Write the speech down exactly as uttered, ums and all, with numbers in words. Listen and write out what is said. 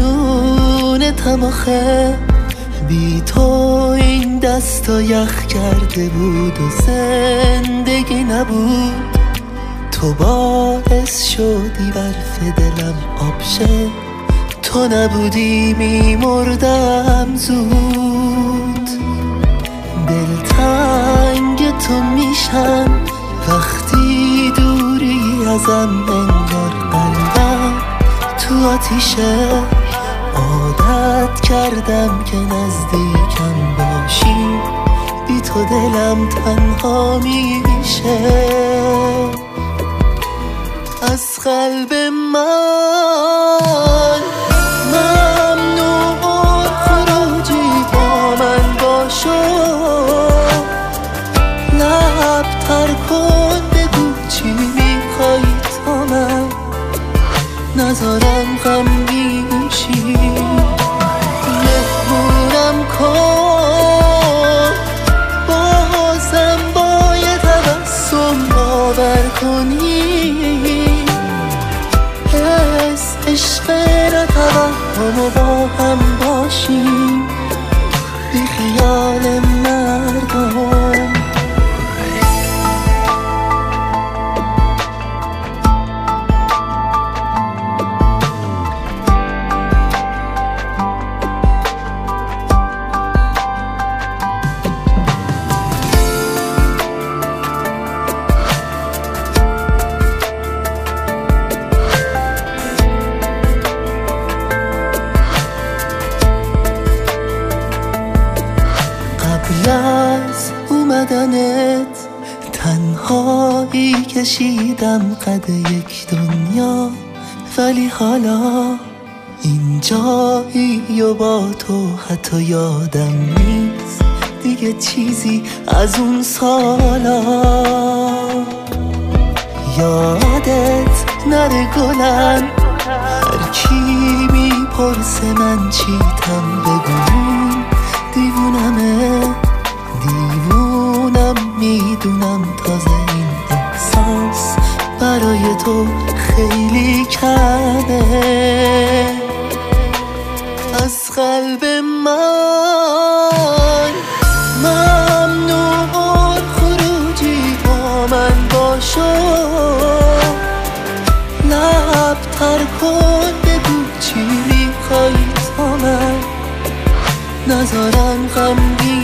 میدونتم آخه بی تو این دستا یخ کرده بود و زندگی نبود. تو باعث شدی برف دلم آب شه، تو نبودی میمردم زود. دلتنگ تو میشم وقتی دوری ازم، انگار قلبم تو آتیشه. عادت کردم که نزدیکم باشی، بی تو دلم تنها میشه. از قلب من ممنوع خروجی، با من باشو. لب تر کن بگو چی میخوای تا من نذارم غمگین شی. مهمونم کن بازم با یه تبسم باور کنی. حس عشق نتوهم و با هم باشیم بی خیال مردم. از اومدنت تنهایی کشیدم قد یک دنیا، ولی حالا این جایی و با تو حتی یادم نیست دیگه چیزی از اون سالا. یادت نره گلم، هر کی میپرسه من چیتم بگم دیوونمه. دیوونم میدونم تازه این احساس برای تو خیلی کمه. از قلب من ممنوع خروجی، با من باشو. لب تر کن بگو چی میخوای تا من نذارم غمگین